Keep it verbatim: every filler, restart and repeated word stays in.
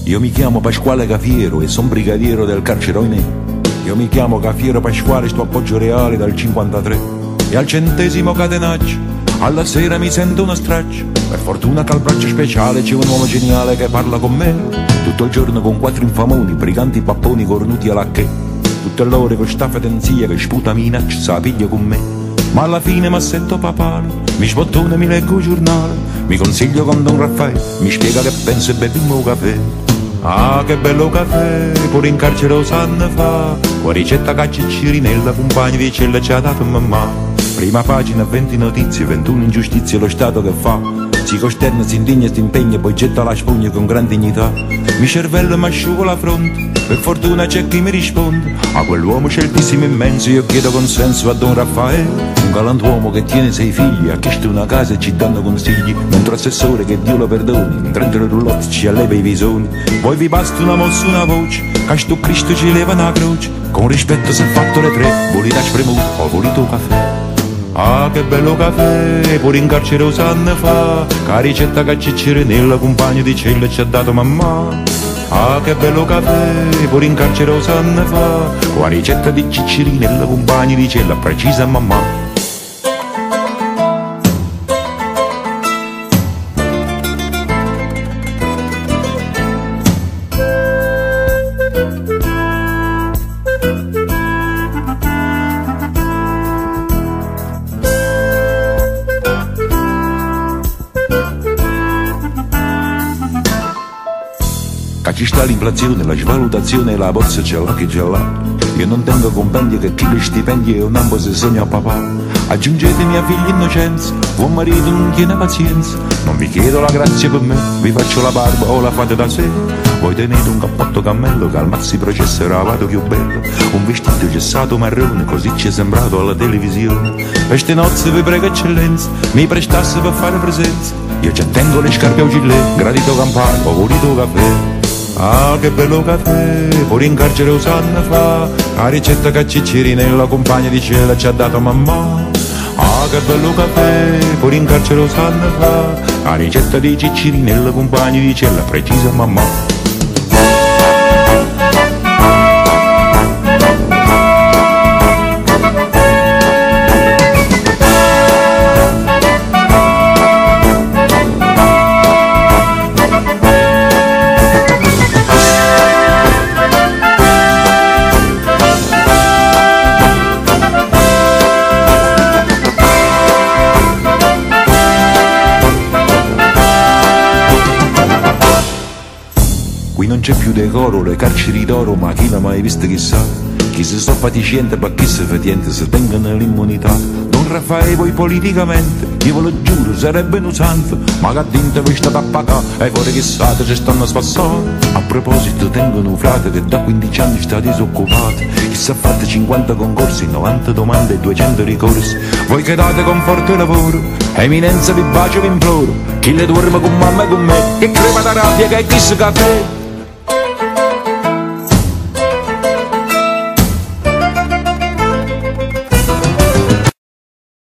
Io mi chiamo Pasquale Cafiero e son brigadiero del carcere Oinè. Io mi chiamo Cafiero Pasquale, sto appoggio reale dal cinquantatré. E al centesimo catenaccio, alla sera mi sento una straccia. Per fortuna che al braccio speciale c'è un uomo geniale che parla con me. Tutto il giorno con quattro infamoni, briganti papponi cornuti alla che. Tutte l'ore con sta fedenzia che sputa minaccia, sa piglia con me. Ma alla fine m'assetto papale, mi sbottone, mi leggo il giornale, mi consiglio con Don Raffaele, mi spiega che penso e beviamo un caffè. Ah, che bello caffè, pure in carcere lo sanno fa, con ricetta caccia e cirinella, compagni di cella ci ha dato mamma. Prima pagina, venti notizie, ventuno ingiustizie, lo Stato che fa, si costerna, si indigna, si impegna, poi getta la spugna con gran dignità. Mi cervello mi asciugo la fronte, per fortuna c'è chi mi risponde. A quell'uomo sceltissimo immenso io chiedo consenso a Don Raffaele, un galantuomo che tiene sei figli, ha chiesto una casa e ci danno consigli, mentre assessore, che Dio lo perdoni, in trenta roulotte ci alleva i visoni. Poi vi basta una mossa, una voce, che sto Cristo ci leva una croce, con rispetto se fatto le tre, volete spremuto o volete caffè. Ah, che bello caffè, pure in carcere lo sanno fa, che ricetta che c'è nella compagna di cella ci ha dato mamma. Ah, che bello caffè, pure in carcere lo sanno fa, con la ricetta di Ciccirinella, compagni di cella, precisa mamma. Che ci sta l'inflazione, la svalutazione, la borsa ce l'ha che ce l'ha. Io non tengo compendi che chi li stipendi è un ambo se sogno a papà. Aggiungetemi a figli innocenza, buon marito non tiene pazienza. Non vi chiedo la grazia per me, vi faccio la barba o la fate da sé. Voi tenete un cappotto cammello che al maxi processo era vado più bello, un vestito gessato marrone, così ci è sembrato alla televisione. Queste nozze vi prego eccellenza, mi prestasse per fare presenza. Io ci tengo le scarpe a gilet, gradito campano, ho voluto caffè. Ah, che bello caffè, pure in carcere lo sanno fa, la ricetta che Ciccirinella, compagna di cella, ci ha dato mamma. Ah, che bello caffè, pure in carcere lo sanno fa, la ricetta di Ciccirinella, compagna di cella, precisa mamma. Qui non c'è più decoro, le carceri d'oro, ma chi l'ha mai visto chissà. Chi si sta fatiscente, ma chi si fatiente, se tengono l'immunità. Don Raffaele poi politicamente, io ve lo giuro, sarebbe un santo, ma che dinte voi state a pagare, e fuori chissà ci stanno a spassare. A proposito tengono un frate che da quindici anni sta disoccupato, chissà fate cinquanta concorsi, novanta domande e duecento ricorsi. Voi che date con forte lavoro, eminenza vi bacio vi imploro, chi le dorme con mamma e con me, che crema da rabbia che è chissà caffè.